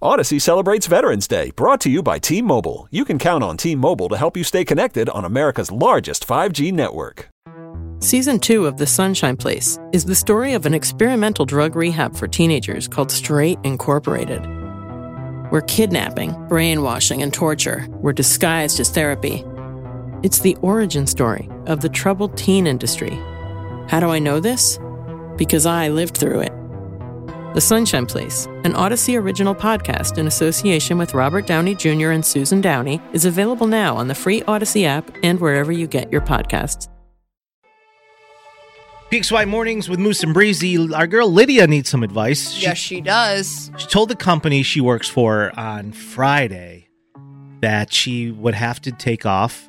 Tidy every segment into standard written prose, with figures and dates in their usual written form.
Odyssey celebrates Veterans Day, brought to you by T-Mobile. You can count on T-Mobile to help you stay connected on America's largest 5G network. Season 2 of The Sunshine Place is the story of an experimental drug rehab for teenagers called Straight Incorporated, where kidnapping, brainwashing, and torture were disguised as therapy. It's the origin story of the troubled teen industry. How do I know this? Because I lived through it. The Sunshine Place, an Odyssey original podcast in association with Robert Downey Jr. and Susan Downey, is available now on the free Odyssey app and wherever you get your podcasts. PXY Mornings with Moose and Breezy. Our girl Lydia needs some advice. Yes, she does. She told the company she works for on Friday that she would have to take off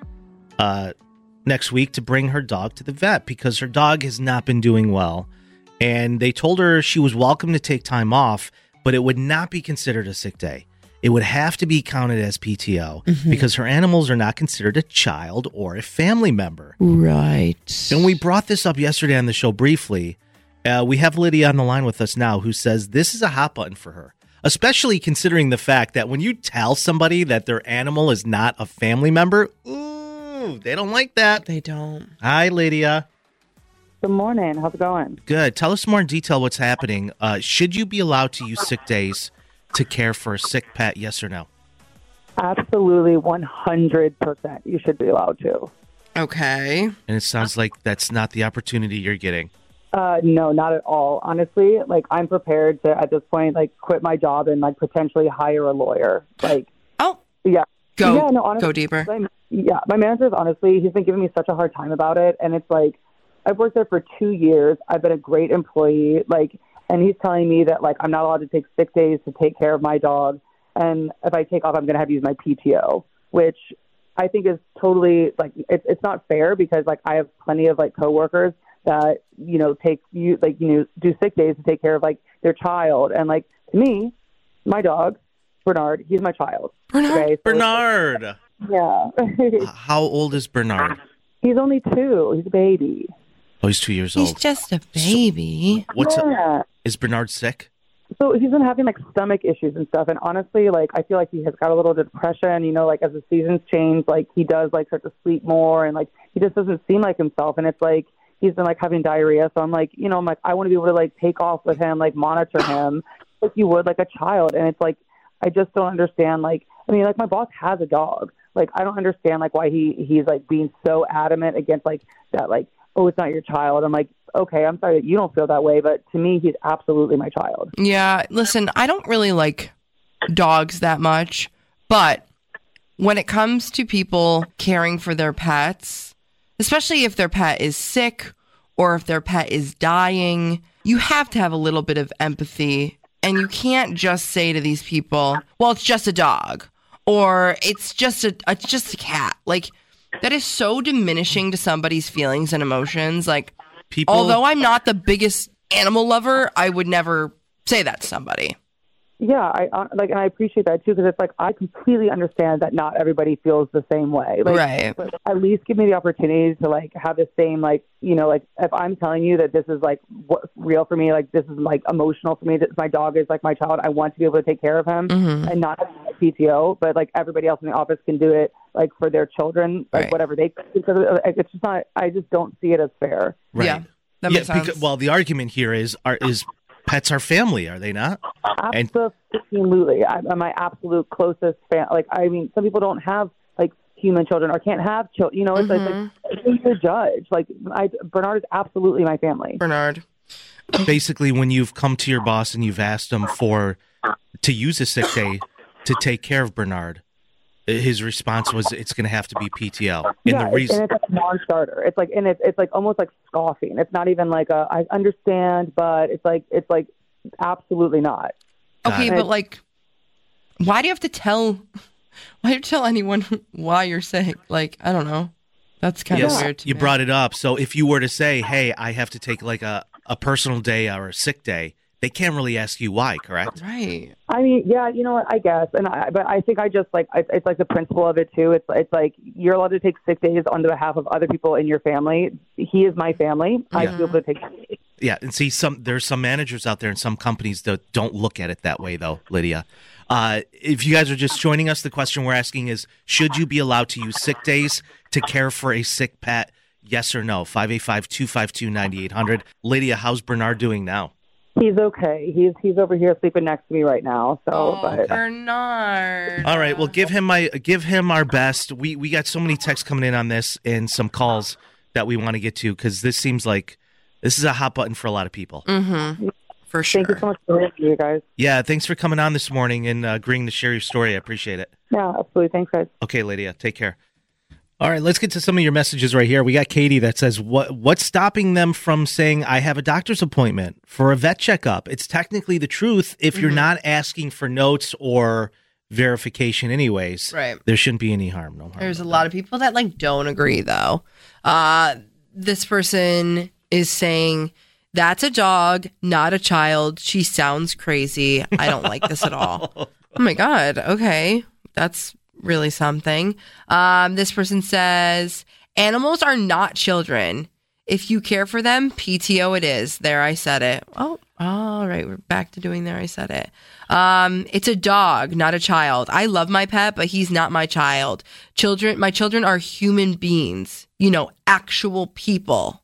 next week to bring her dog to the vet because her dog has not been doing well. And they told her she was welcome to take time off, but it would not be considered a sick day. It would have to be counted as PTO because her animals are not considered a child or a family member. Right. And we brought this up yesterday on the show briefly. We have Lydia on the line with us now who says this is a hot button for her, especially considering the fact that when you tell somebody that their animal is not a family member, ooh, they don't like that. They don't. Hi, Lydia. Good morning. How's it going? Good. Tell us more in detail what's happening. Should you be allowed to use sick days to care for a sick pet, yes or no? Absolutely, 100%. You should be allowed to. Okay. And it sounds like that's not the opportunity you're getting. No, not at all. Honestly, I'm prepared to, at this point, quit my job and, potentially hire a lawyer. Yeah. Go deeper. My manager's, honestly, he's been giving me such a hard time about it. And it's I've worked there for 2 years. I've been a great employee, and he's telling me that, I'm not allowed to take sick days to take care of my dog. And if I take off, I'm going to have to use my PTO, which I think is totally, it's not fair because, I have plenty of, coworkers that, do sick days to take care of, their child. And, to me, my dog, Bernard, he's my child. Bernard? Okay? So Bernard! Yeah. How old is Bernard? He's only 2. He's a baby. Oh, he's 2 years He's old. just a baby. Is Bernard sick? So he's been having stomach issues and stuff. And honestly, I feel like he has got a little depression, as the seasons change, he does start to sleep more and he just doesn't seem like himself. And it's he's been having diarrhea. So I'm I want to be able to take off with him, monitor him like you would a child. And it's I just don't understand. My boss has a dog. I don't understand why he's being so adamant against that, oh, it's not your child. I'm okay, I'm sorry that you don't feel that way, but to me, he's absolutely my child. Yeah, listen, I don't really like dogs that much, but when it comes to people caring for their pets, especially if their pet is sick or if their pet is dying, you have to have a little bit of empathy, and you can't just say to these people, well, it's just a dog, or it's just a cat. That is so diminishing to somebody's feelings and emotions. Although I'm not the biggest animal lover, I would never say that to somebody. Yeah, and I appreciate that too, because it's I completely understand that not everybody feels the same way. Right. But at least give me the opportunity to have the same if I'm telling you that this is what's real for me, this is emotional for me, that my dog is my child. I want to be able to take care of him and not have PTO, but everybody else in the office can do it for their children, right. Whatever they. Because it's just not. I just don't see it as fair. Right. Yeah, that makes sense. Because, the argument here is pets are family, are they not? Absolutely. I'm my absolute closest fan. Some people don't have human children or can't have children. It's who's your judge? Bernard is absolutely my family. Bernard. Basically, when you've come to your boss and you've asked him to use a sick day to take care of Bernard, his response was, "It's going to have to be PTO." And it's a non-starter. It's almost scoffing. It's not even I understand, but it's absolutely not. Okay, but why do you have to tell anyone why you're sick? I don't know. That's kind of weird to me. You brought it up. So if you were to say, "Hey, I have to take a personal day or a sick day," they can't really ask you why, correct? Right. Yeah, you know what, I guess. But I think I just it's the principle of it too. It's you're allowed to take sick days on behalf of other people in your family. He is my family. I should be able to take Yeah, and see, there's some managers out there and some companies that don't look at it that way, though, Lydia. If you guys are just joining us, the question we're asking is, should you be allowed to use sick days to care for a sick pet? Yes or no? 585-252-9800. Lydia, how's Bernard doing now? He's okay. He's over here sleeping next to me right now. So, Bernard. All right, well, give him our best. We got so many texts coming in on this and some calls that we want to get to because this seems like this is a hot button for a lot of people. Mm-hmm. For sure. Thank you so much for listening, you guys. Yeah, thanks for coming on this morning and agreeing to share your story. I appreciate it. Yeah, absolutely. Thanks, guys. Okay, Lydia, take care. All right, let's get to some of your messages right here. We got Katie that says, what's stopping them from saying, I have a doctor's appointment for a vet checkup? It's technically the truth if you're not asking for notes or verification anyways. Right. There shouldn't be any harm. No harm. There's a lot of people that don't agree, though. This person is saying, that's a dog, not a child. She sounds crazy. I don't like this at all. Oh, my God. Okay. That's really something. This person says, animals are not children. If you care for them, PTO it is. There, I said it. Oh, all right. We're back to doing there. I said it. It's a dog, not a child. I love my pet, but he's not my child. My children are human beings, actual people.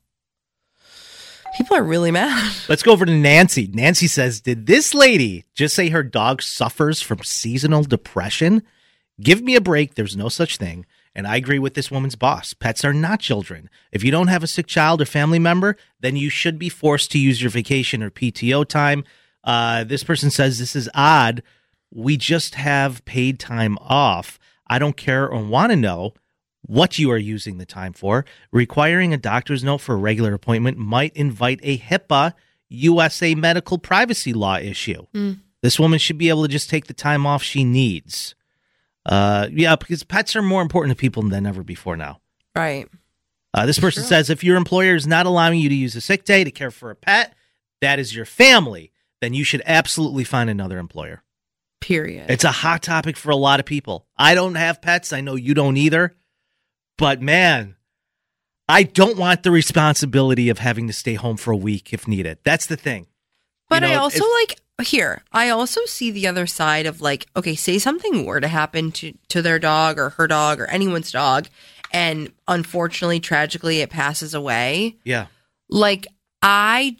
People are really mad. Let's go over to Nancy. Nancy says, did this lady just say her dog suffers from seasonal depression? Give me a break. There's no such thing. And I agree with this woman's boss. Pets are not children. If you don't have a sick child or family member, then you should be forced to use your vacation or PTO time. This person says, this is odd. We just have paid time off. I don't care or want to know what you are using the time for. Requiring a doctor's note for a regular appointment might invite a HIPAA USA medical privacy law issue. This woman should be able to just take the time off she needs. Yeah, because pets are more important to people than ever before now. Right. This person says, if your employer is not allowing you to use a sick day to care for a pet, that is your family, then you should absolutely find another employer. Period. It's a hot topic for a lot of people. I don't have pets. I know you don't either. But man, I don't want the responsibility of having to stay home for a week if needed. That's the thing. But I also I also see the other side of okay, say something were to happen to their dog or her dog or anyone's dog, and unfortunately, tragically, it passes away. Yeah. I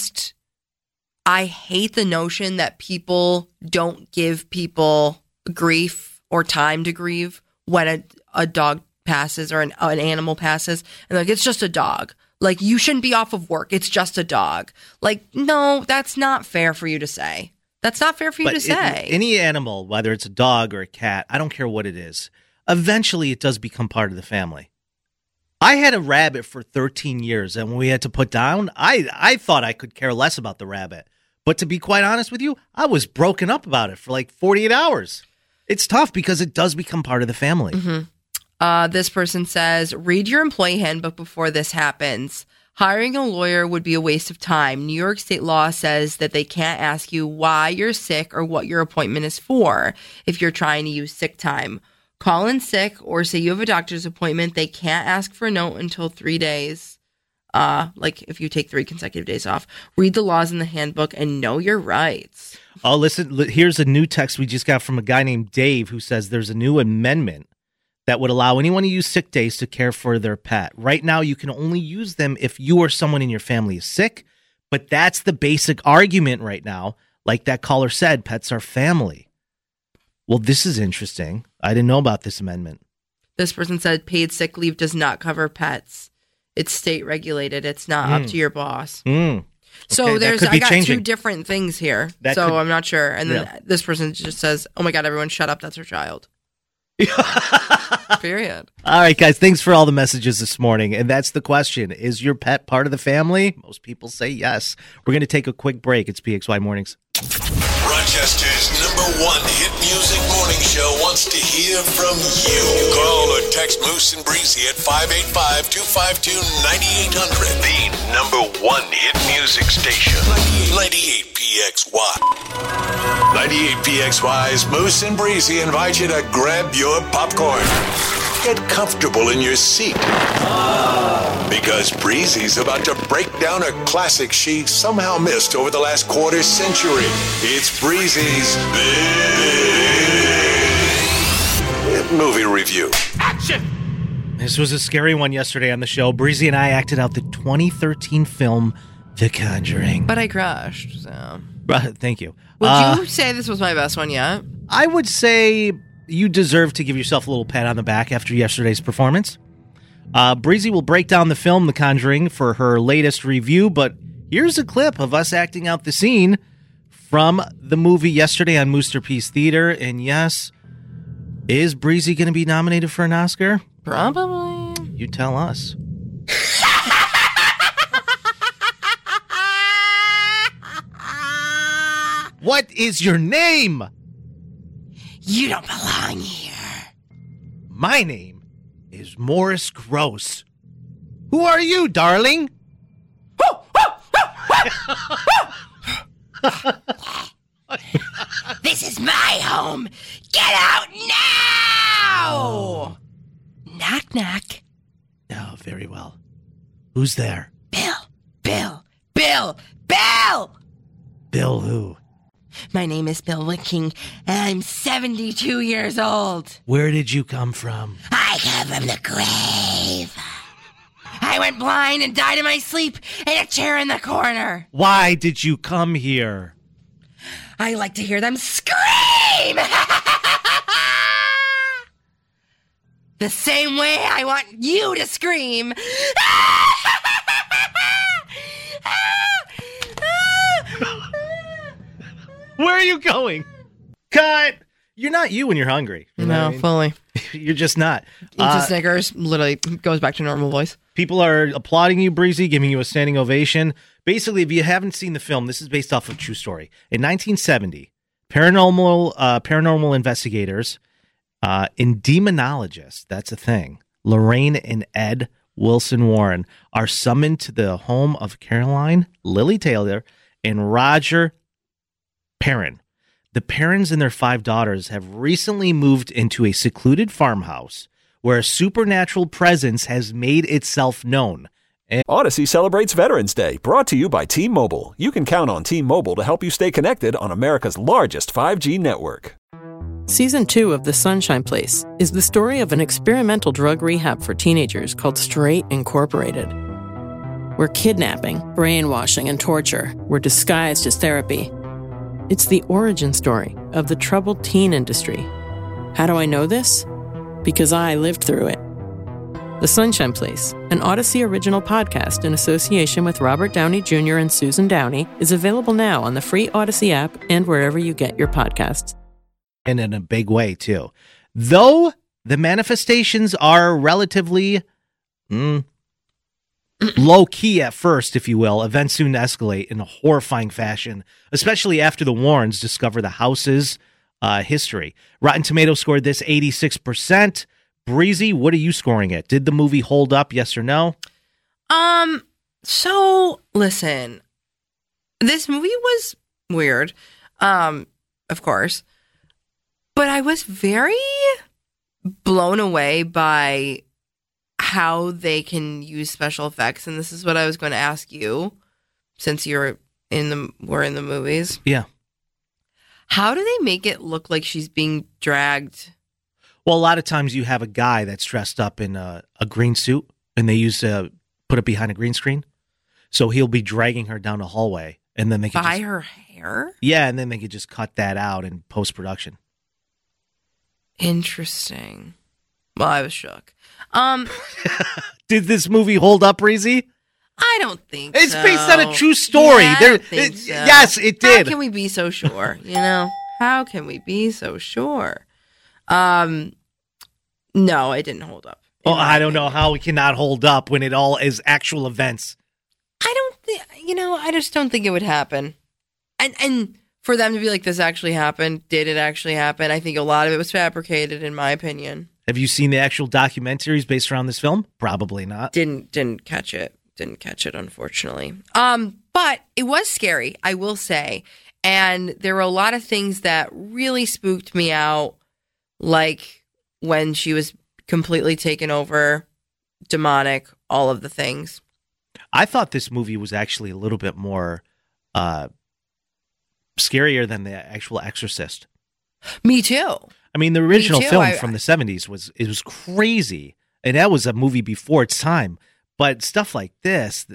hate the notion that people don't give people grief or time to grieve when a dog passes or an animal passes. And it's just a dog. You shouldn't be off of work. It's just a dog. No, that's not fair for you to say. That's not fair for you to say. Any animal, whether it's a dog or a cat, I don't care what it is, eventually it does become part of the family. I had a rabbit for 13 years, and when we had to put down, I thought I could care less about the rabbit. But to be quite honest with you, I was broken up about it for 48 hours. It's tough because it does become part of the family. Mm-hmm. This person says, read your employee handbook before this happens. Hiring a lawyer would be a waste of time. New York state law says that they can't ask you why you're sick or what your appointment is for if you're trying to use sick time. Call in sick or say you have a doctor's appointment. They can't ask for a note until 3 days. If you take 3 consecutive days off. Read the laws in the handbook and know your rights. Oh, listen, here's a new text we just got from a guy named Dave who says there's a new amendment that would allow anyone to use sick days to care for their pet. Right now, you can only use them if you or someone in your family is sick, but that's the basic argument right now. Like that caller said, pets are family. Well, this is interesting. I didn't know about this amendment. This person said paid sick leave does not cover pets. It's state regulated. It's not up to your boss. So okay, I got changing. 2 different things here. I'm not sure. And then this person just says, oh my God, everyone shut up. That's her child. Period. All right, guys, thanks for all the messages this morning. And that's the question. Is your pet part of the family? Most people say yes. We're going to take a quick break. It's PXY Mornings. Rochester's #1 hit music morning show wants to hear from you. Call or text Moose and Breezy at 585-252-9800. The #1 hit music station. 98 PXY. 98 PXY's Moose and Breezy invite you to grab your popcorn. get comfortable in your seat. Because Breezy's about to break down a classic she somehow missed over the last quarter century. It's Breezy's Big Movie Review. This was a scary one yesterday on the show. Breezy and I acted out the 2013 film The Conjuring. But I crashed, so. Thank you. Would you say this was my best one yet? I would say you deserve to give yourself a little pat on the back after yesterday's performance. Breezy will break down the film The Conjuring for her latest review, but here's a clip of us acting out the scene from the movie yesterday on Moosterpiece Theater. And yes, is Breezy going to be nominated for an Oscar? Probably. You tell us. What is your name? You don't belong here. My name is Morris Gross. Who are you, darling? This is my home. Get out now! Knock, knock. Oh, very well. Who's there? Bill. Bill who? My name is Bill Wicking, and I'm 72 years old. Where did you come from? I come from the grave. I went blind and died in my sleep in a chair in the corner. Why did you come here? I like to hear them scream! The same way I want you to scream. Where are you going? Cut! You're not you when you're hungry. You know what I mean? Fully. You're just not. Eats a Snickers, literally goes back to normal voice. People are applauding you, Breezy, giving you a standing ovation. Basically, if you haven't seen the film, this is based off of a true story. In 1970, paranormal investigators and demonologists, that's a thing, Lorraine and Ed Wilson Warren, are summoned to the home of Caroline Lily Taylor and Roger Perrin. The Perrins and their 5 daughters have recently moved into a secluded farmhouse where a supernatural presence has made itself known. Odyssey celebrates Veterans Day, brought to you by T-Mobile. You can count on T-Mobile to help you stay connected on America's largest 5G network. Season 2 of The Sunshine Place is the story of an experimental drug rehab for teenagers called Straight Incorporated, where kidnapping, brainwashing, and torture were disguised as therapy. It's the origin story of the troubled teen industry. How do I know this? Because I lived through it. The Sunshine Place, an Odyssey original podcast in association with Robert Downey Jr. and Susan Downey, is available now on the free Odyssey app and wherever you get your podcasts. And in a big way, too. Though the manifestations are relatively low-key at first, if you will, events soon escalate in a horrifying fashion, especially after the Warrens discover the house's history. Rotten Tomatoes scored this 86%. Breezy, what are you scoring it? Did the movie hold up, yes or no? So, listen. This movie was weird, of course. But I was very blown away by how they can use special effects, and this is what I was going to ask you, since we're in the movies. Yeah. How do they make it look like she's being dragged? Well, a lot of times you have a guy that's dressed up in a green suit, and they put it behind a green screen, so he'll be dragging her down a hallway, and then they can by her hair. Yeah, and then they could just cut that out in post production. Interesting. Well, I was shook. Did this movie hold up, Breezy? I don't think it's so. based on a true story. Yeah, I don't think so. Yes, it did. How can we be so sure? How can we be so sure? No, it didn't hold up. Well, I don't know how it cannot hold up when it all is actual events. I don't think, I just don't think it would happen. And for them to be like, this actually happened, did it actually happen? I think a lot of it was fabricated, in my opinion. Have you seen the actual documentaries based around this film? Probably not. Didn't catch it. Didn't catch it, unfortunately. But it was scary, I will say. And there were a lot of things that really spooked me out, like when she was completely taken over, demonic, all of the things. I thought this movie was actually a little bit more scarier than the actual Exorcist. Me too. I mean, the original too. film from the 70s was crazy, and that was a movie before its time. But stuff like this,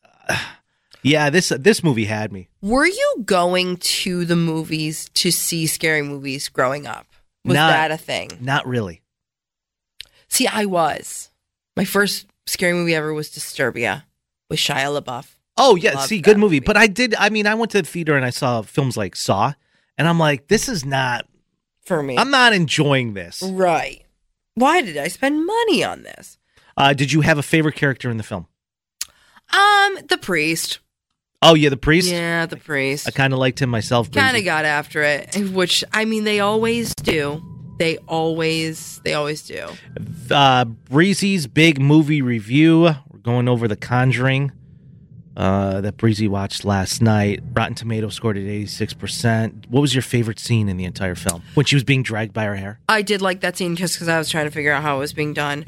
this movie had me. Were you going to the movies to see scary movies growing up? Was that a thing? Not really. See, I was. My first scary movie ever was Disturbia with Shia LaBeouf. Oh, yeah. Loved See, that good movie. movie. But I went to the theater and I saw films like Saw, and I'm like, this is not, For me. I'm not enjoying this. Right. Why did I spend money on this? Did you have a favorite character in the film? The priest. Oh, yeah, the priest? Yeah, the priest. I kind of liked him myself. Kind Breezy. of got after it, which, I mean, they always do. They always do. Breezy's big movie review. We're going over The Conjuring that Breezy watched last night. Rotten Tomatoes scored at 86%. What was your favorite scene in the entire film? When she was being dragged by her hair? I did like that scene just because I was trying to figure out how it was being done.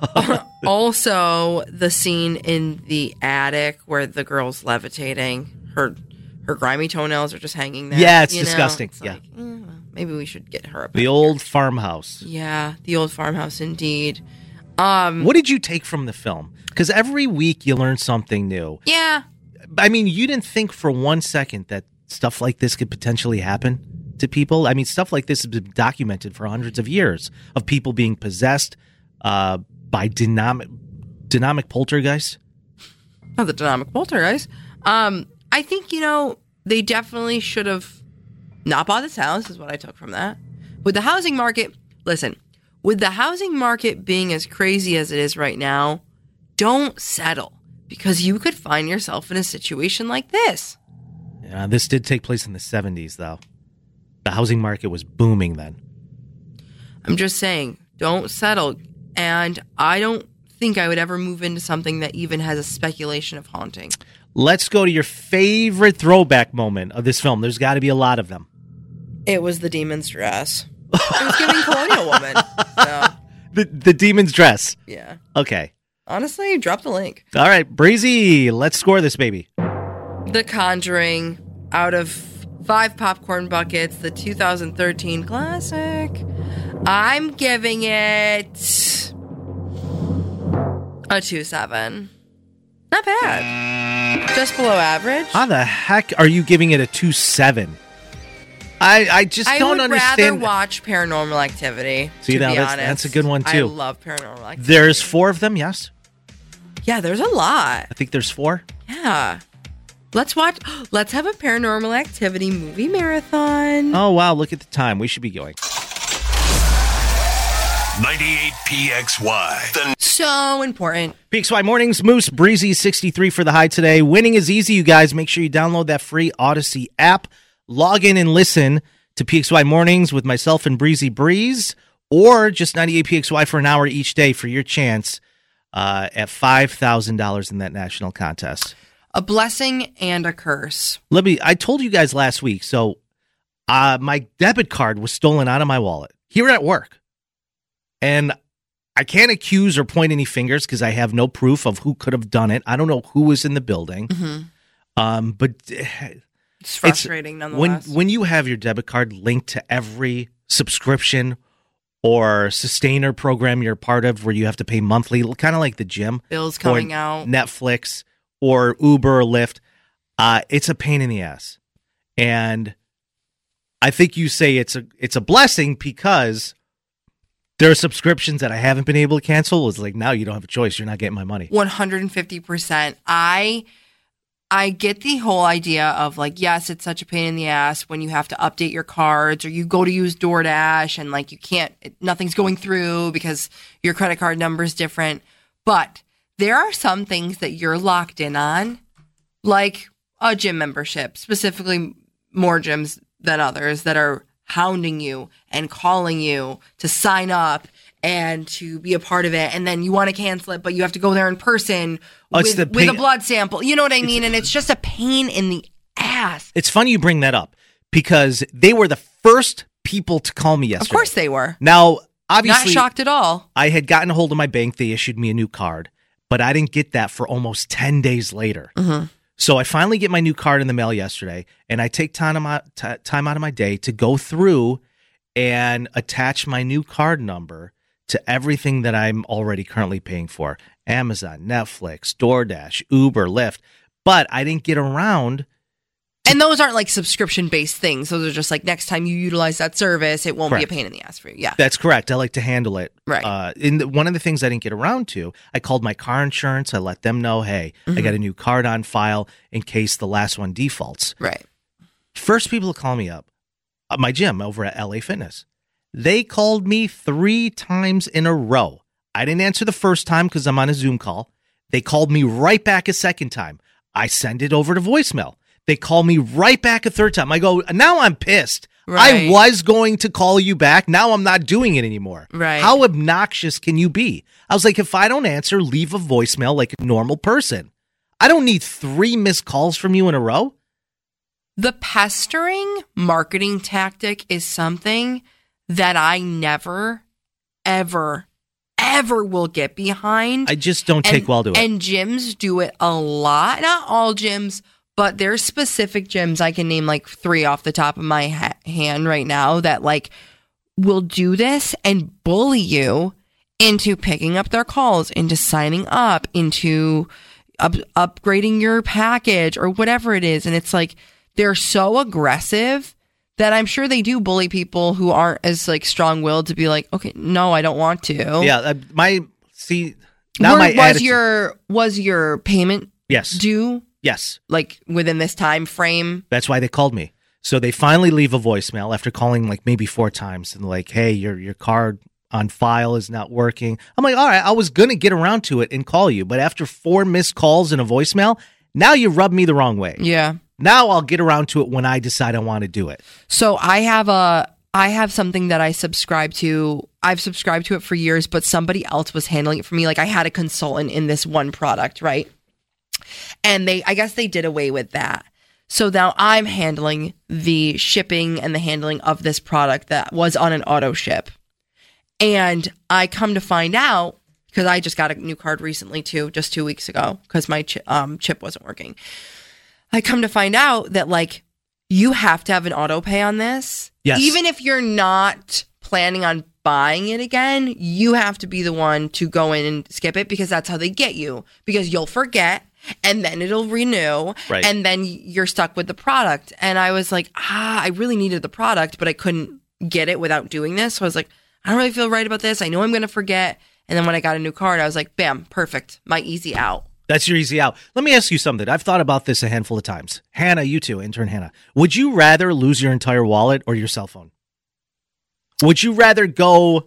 Also, the scene in the attic where the girl's levitating. Her grimy toenails are just hanging there. Yeah, it's you know? disgusting. It's Yeah. like, well, maybe we should get her up. The old farmhouse. Yeah, the old farmhouse indeed. What did you take from the film? Because every week you learn something new. Yeah. I mean, you didn't think for 1 second that stuff like this could potentially happen to people. I mean, stuff like this has been documented for hundreds of years of people being possessed by dynamic poltergeist. Oh, the dynamic poltergeist. I think, they definitely should have not bought this house, is what I took from that. With the housing market, listen, with the housing market being as crazy as it is right now, don't settle, because you could find yourself in a situation like this. Yeah, this did take place in the 70s, though. The housing market was booming then. I'm just saying, don't settle. And I don't think I would ever move into something that even has a speculation of haunting. Let's go to your favorite throwback moment of this film. There's got to be a lot of them. It was the demon's dress. It was giving colonial woman. So, The demon's dress. yeah. Okay. Honestly, drop the link. All right, Breezy, let's score this baby. The Conjuring, out of 5 popcorn buckets, the 2013 classic. I'm giving it a 2.7. Not bad. Just below average. How the heck are you giving it a 2.7? I just don't I would understand. rather watch Paranormal Activity. See, to now be that's honest. a good one, too. I love Paranormal Activity. There's 4 of them, yes? Yeah, there's a lot. I think there's 4. Yeah. Let's have a Paranormal Activity movie marathon. Oh, wow, look at the time. We should be going. 98 PXY. So important. PXY Mornings, Moose, Breezy, 63 for the high today. Winning is easy, you guys. Make sure you download that free Odyssey app. Log in and listen to PXY Mornings with myself and Breezy Breeze, or just 98 PXY for an hour each day for your chance at $5,000 in that national contest. A blessing and a curse. I told you guys last week, so my debit card was stolen out of my wallet here at work. And I can't accuse or point any fingers because I have no proof of who could have done it. I don't know who was in the building. Mm-hmm. But It's frustrating nonetheless. When you have your debit card linked to every subscription or sustainer program you're part of where you have to pay monthly, kind of like the gym. Bills coming or out. Netflix or Uber or Lyft, it's a pain in the ass. And I think you say it's a blessing because there are subscriptions that I haven't been able to cancel. It's like, now you don't have a choice. You're not getting my money. 150%. I get the whole idea of like, yes, it's such a pain in the ass when you have to update your cards or you go to use DoorDash and like you can't, nothing's going through because your credit card number is different. But there are some things that you're locked in on, like a gym membership, specifically more gyms than others that are hounding you and calling you to sign up and to be a part of it. And then you want to cancel it, but you have to go there in person with a blood sample. You know what I mean? And it's just a pain in the ass. It's funny you bring that up because they were the first people to call me yesterday. Of course they were. Now, obviously, not shocked at all. I had gotten a hold of my bank. They issued me a new card, but I didn't get that for almost 10 days later. Mm-hmm. So I finally get my new card in the mail yesterday, and I take time out of my day to go through and attach my new card number to everything that I'm already currently paying for. Amazon, Netflix, DoorDash, Uber, Lyft. But I didn't get around. And those aren't like subscription-based things. Those are just like next time you utilize that service, it won't Correct. be a pain in the ass for you. Yeah. That's correct. I like to handle it. Right. One of the things I didn't get around to, I called my car insurance. I let them know, hey, I got a new card on file in case the last one defaults. Right. First people to call me up, my gym over at LA Fitness. They called me 3 times in a row. I didn't answer the first time because I'm on a Zoom call. They called me right back a second time. I send it over to voicemail. They call me right back a third time. I go, now I'm pissed. Right. I was going to call you back. Now I'm not doing it anymore. Right. How obnoxious can you be? I was like, if I don't answer, leave a voicemail like a normal person. I don't need 3 missed calls from you in a row. The pestering marketing tactic is something that I never, ever will get behind. I just don't take well to it. And gyms do it a lot. Not all gyms, but there's specific gyms. I can name like 3 off the top of my hand right now that like will do this and bully you into picking up their calls, into signing up, into upgrading your package or whatever it is. And it's like they're so aggressive that I'm sure they do bully people who aren't as like strong-willed to be like, okay, no, I don't want to. Yeah, was your payment yes due? Yes. Like within this time frame? That's why they called me. So they finally leave a voicemail after calling like maybe 4 times and like, hey, your card on file is not working. I'm like, all right, I was going to get around to it and call you. But after 4 missed calls and a voicemail, now you rub me the wrong way. Yeah. Now I'll get around to it when I decide I want to do it. So I have something that I subscribe to. I've subscribed to it for years, but somebody else was handling it for me. Like I had a consultant in this one product, right? And I guess they did away with that. So now I'm handling the shipping and the handling of this product that was on an auto ship. And I come to find out, because I just got a new card recently too, just 2 weeks ago, because my chip wasn't working. I come to find out that like you have to have an auto pay on this. Yes. Even if you're not planning on buying it again, you have to be the one to go in and skip it because that's how they get you. Because you'll forget and then it'll renew right. And then you're stuck with the product. And I was like, I really needed the product, but I couldn't get it without doing this. So I was like, I don't really feel right about this. I know I'm going to forget. And then when I got a new card, I was like, bam, perfect. My easy out. That's your easy out. Let me ask you something. I've thought about this a handful of times. Hannah, you too, intern Hannah. Would you rather lose your entire wallet or your cell phone? Would you rather go,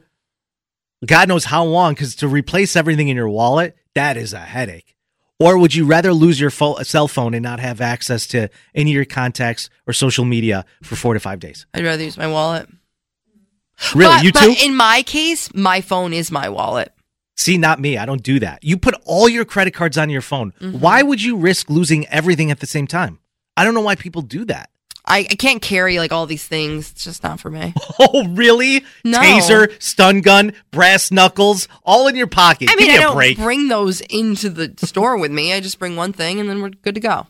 God knows how long, because to replace everything in your wallet, that is a headache. Or would you rather lose your cell phone and not have access to any of your contacts or social media for 4 to 5 days? I'd rather use my wallet. Really? You too? But in my case, my phone is my wallet. See, not me. I don't do that. You put all your credit cards on your phone. Mm-hmm. Why would you risk losing everything at the same time? I don't know why people do that. I can't carry like all these things. It's just not for me. Oh, really? No. Taser, stun gun, brass knuckles, all in your pocket. I mean, Give me I a don't break. bring those into the store with me. I just bring one thing and then we're good to go.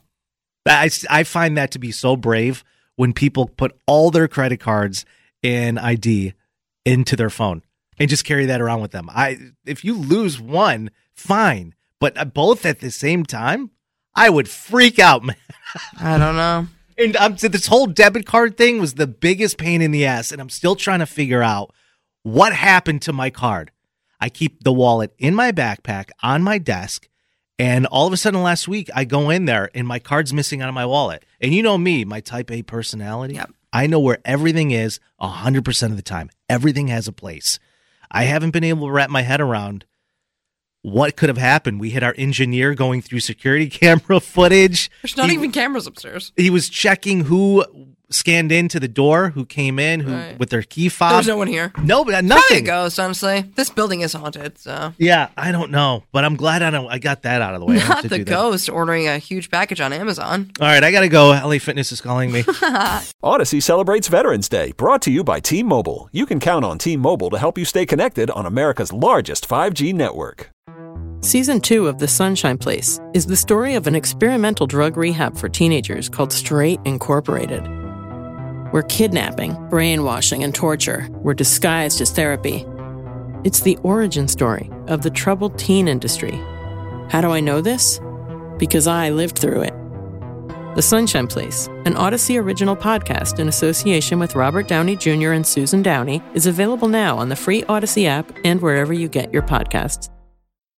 I find that to be so brave when people put all their credit cards and ID into their phone and just carry that around with them. If you lose one, fine. But both at the same time, I would freak out, man. I don't know. And this whole debit card thing was the biggest pain in the ass. And I'm still trying to figure out what happened to my card. I keep the wallet in my backpack on my desk. And all of a sudden last week, I go in there and my card's missing out of my wallet. And you know me, my type A personality. Yep. I know where everything is 100% of the time. Everything has a place. I haven't been able to wrap my head around what could have happened. We had our engineer going through security camera footage. There's not even cameras upstairs. He was checking who scanned into the door, who came in, who with their key fob. There's no one here. No, nothing. Probably a ghost, honestly. This building is haunted, so. Yeah, I don't know, but I'm glad I got that out of the way. Not the ghost ordering a huge package on Amazon. All right, I got to go. LA Fitness is calling me. Odyssey celebrates Veterans Day, brought to you by T-Mobile. You can count on T-Mobile to help you stay connected on America's largest 5G network. Season 2 of The Sunshine Place is the story of an experimental drug rehab for teenagers called Straight Incorporated, where kidnapping, brainwashing, and torture were disguised as therapy. It's the origin story of the troubled teen industry. How do I know this? Because I lived through it. The Sunshine Place, an Odyssey original podcast in association with Robert Downey Jr. and Susan Downey, is available now on the free Odyssey app and wherever you get your podcasts.